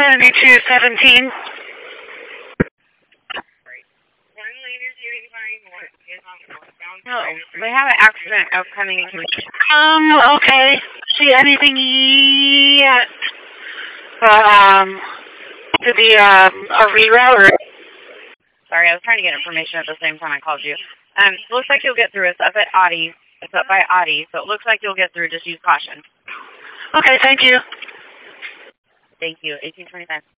7217. No, they have an accident upcoming. Okay. See anything yet? To be a reroute or? Sorry, I was trying to get information at the same time I called you. Looks like you'll get through. It's up at Audi. It's up by Audi, so it looks like you'll get through. Just use caution. Okay, thank you. Thank you. 1825.